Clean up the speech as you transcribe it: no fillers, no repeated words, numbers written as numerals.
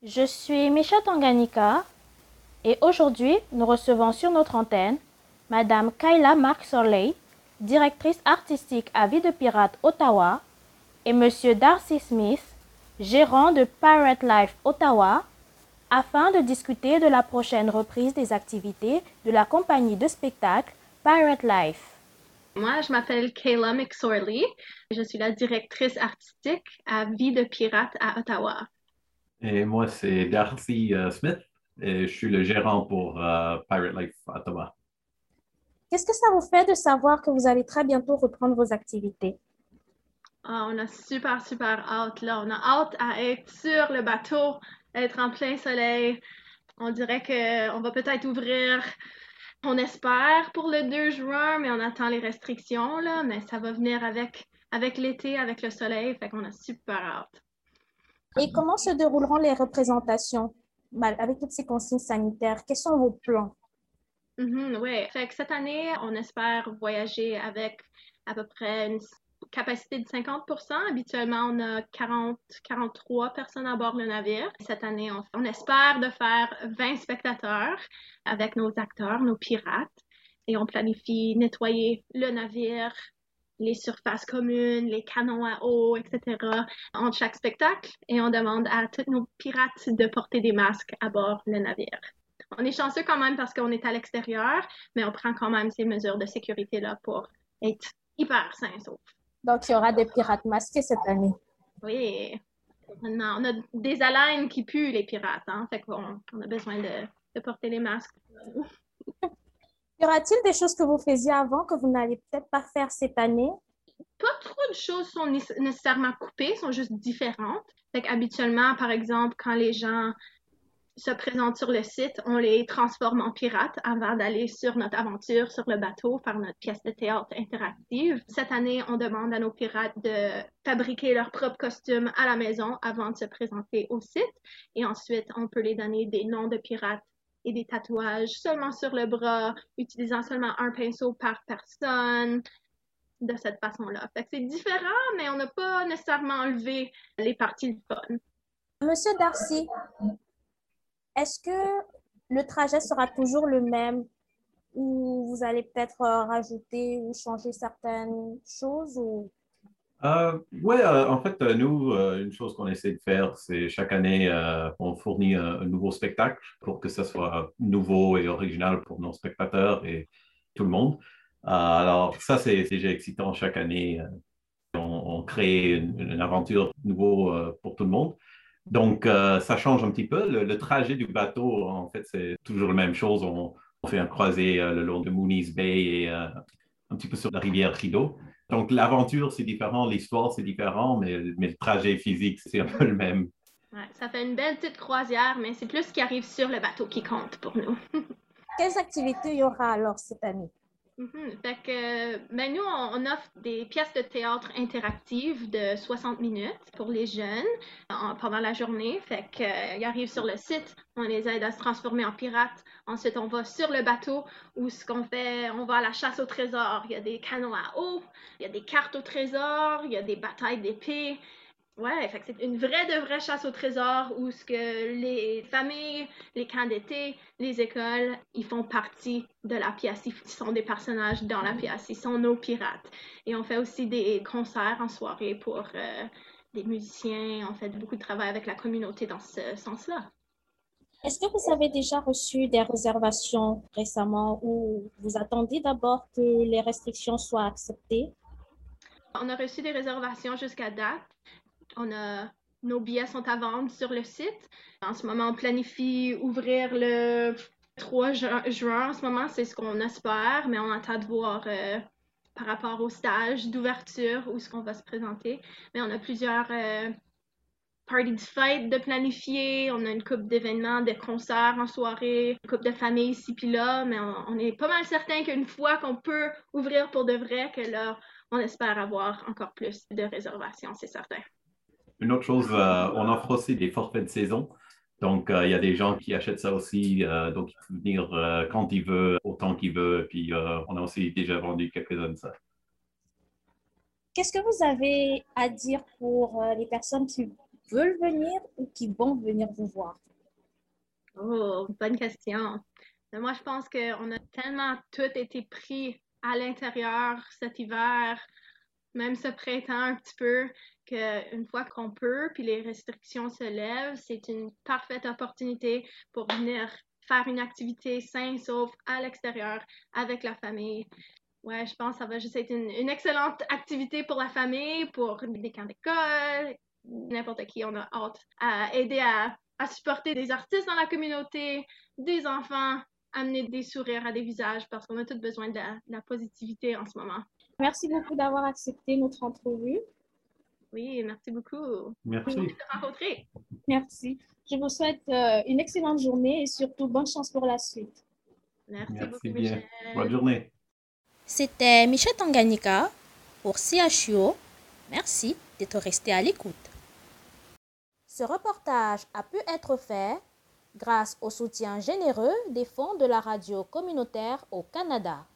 Je suis Misha Tanganyika et aujourd'hui nous recevons sur notre antenne Madame Kayla Mark-Sorley, directrice artistique à Vie de Pirate Ottawa, et Monsieur Darcy Smith, gérant de Pirate Life Ottawa, afin de discuter de la prochaine reprise des activités de la compagnie de spectacle Pirate Life. Moi, je m'appelle Kayla McSorley. Je suis la directrice artistique à Vie de Pirate à Ottawa. Et moi, c'est Darcy Smith et je suis le gérant pour Pirate Life Ottawa. Qu'est-ce que ça vous fait de savoir que vous allez très bientôt reprendre vos activités? On a super hâte là. On a hâte à être sur le bateau, être en plein soleil. On dirait qu'on va peut-être ouvrir, on espère pour le 2 juin, mais on attend les restrictions là. Mais ça va venir avec l'été, avec le soleil. Fait qu'on a super hâte. Et comment se dérouleront les représentations avec toutes ces consignes sanitaires? Quels sont vos plans? Oui. Fait que cette année, on espère voyager avec à peu près une capacité de 50%. Habituellement, on a 43 personnes à bord le navire. Cette année, on espère de faire 20 spectateurs avec nos acteurs, nos pirates. Et on planifie nettoyer le navire, les surfaces communes, les canons à eau, etc. entre chaque spectacle. Et on demande à tous nos pirates de porter des masques à bord le navire. On est chanceux quand même parce qu'on est à l'extérieur, mais on prend quand même ces mesures de sécurité-là pour être hyper sains sauf. Donc, il y aura des pirates masqués cette année. Oui, maintenant, on a des haleines qui puent, les pirates, hein? Fait qu'on a besoin de porter les masques. Y aura-t-il des choses que vous faisiez avant que vous n'allez peut-être pas faire cette année? Pas trop de choses sont nécessairement coupées, sont juste différentes. Fait qu'habituellement, par exemple, quand les gens se présentent sur le site, on les transforme en pirates avant d'aller sur notre aventure sur le bateau, faire notre pièce de théâtre interactive. Cette année, on demande à nos pirates de fabriquer leurs propres costumes à la maison avant de se présenter au site. Et ensuite, on peut les donner des noms de pirates et des tatouages seulement sur le bras, utilisant seulement un pinceau par personne, de cette façon-là. Fait que c'est différent, mais on n'a pas nécessairement enlevé les parties de fun. Monsieur Darcy, est-ce que le trajet sera toujours le même ou vous allez peut-être rajouter ou changer certaines choses ou... Oui, en fait, nous, une chose qu'on essaie de faire, c'est chaque année, on fournit un nouveau spectacle pour que ce soit nouveau et original pour nos spectateurs et tout le monde. Alors, ça, c'est déjà excitant chaque année. On crée une aventure nouveau pour tout le monde. Donc, ça change un petit peu. Le trajet du bateau, en fait, c'est toujours la même chose. On fait un croisé le long de Mooney's Bay et un petit peu sur la rivière Rideau. Donc, l'aventure, c'est différent, l'histoire, c'est différent, mais le trajet physique, c'est un peu le même. Ouais, ça fait une belle petite croisière, mais c'est plus ce qui arrive sur le bateau qui compte pour nous. Quelles activités il y aura alors cette année? Fait que, ben nous, on offre des pièces de théâtre interactives de 60 minutes pour les jeunes pendant la journée. Fait que, ils arrivent sur le site, on les aide à se transformer en pirates. Ensuite, on va sur le bateau où ce qu'on fait, on va à la chasse au trésor. Il y a des canons à eau, il y a des cartes au trésor, il y a des batailles d'épées. Ouais, fait que c'est une vraie de vraie chasse au trésor où ce que les familles, les camps d'été, les écoles, ils font partie de la pièce. Ils sont des personnages dans la pièce. Ils sont nos pirates. Et on fait aussi des concerts en soirée pour des musiciens. On fait beaucoup de travail avec la communauté dans ce sens-là. Est-ce que vous avez déjà reçu des réservations récemment ou vous attendez d'abord que les restrictions soient acceptées? On a reçu des réservations jusqu'à date. Nos billets sont à vendre sur le site. En ce moment, on planifie ouvrir le 3 juin. En ce moment, c'est ce qu'on espère, mais on attend de voir par rapport au stage d'ouverture où est-ce qu'on va se présenter. Mais on a plusieurs parties de fête de planifier. On a une couple d'événements, de concerts en soirée, une couple de familles ici puis là, mais on est pas mal certain qu'une fois qu'on peut ouvrir pour de vrai, que là, on espère avoir encore plus de réservations, c'est certain. Une autre chose, on offre aussi des forfaits de saison. Donc, il y a des gens qui achètent ça aussi. Donc, il peut venir quand il veut, autant qu'il veut. Puis, on a aussi déjà vendu quelques-uns de ça. Qu'est-ce que vous avez à dire pour les personnes qui veulent venir ou qui vont venir vous voir? Oh, bonne question. Mais moi, je pense qu'on a tellement tout été pris à l'intérieur cet hiver, même ce printemps un petit peu, qu'une fois qu'on peut, puis les restrictions se lèvent, c'est une parfaite opportunité pour venir faire une activité saine, sauf à l'extérieur avec la famille. Ouais, je pense que ça va juste être une excellente activité pour la famille, pour des camps d'école, n'importe qui. On a hâte à aider à supporter des artistes dans la communauté, des enfants, amener des sourires à des visages parce qu'on a tous besoin de la positivité en ce moment. Merci beaucoup d'avoir accepté notre entrevue. Oui, merci beaucoup. Merci. De te rencontrer. Merci. Je vous souhaite une excellente journée et surtout bonne chance pour la suite. Merci Merci beaucoup, bien. Michel. Bonne journée. C'était Michel Tanganyika pour CHUO. Merci d'être resté à l'écoute. Ce reportage a pu être fait grâce au soutien généreux des fonds de la radio communautaire au Canada.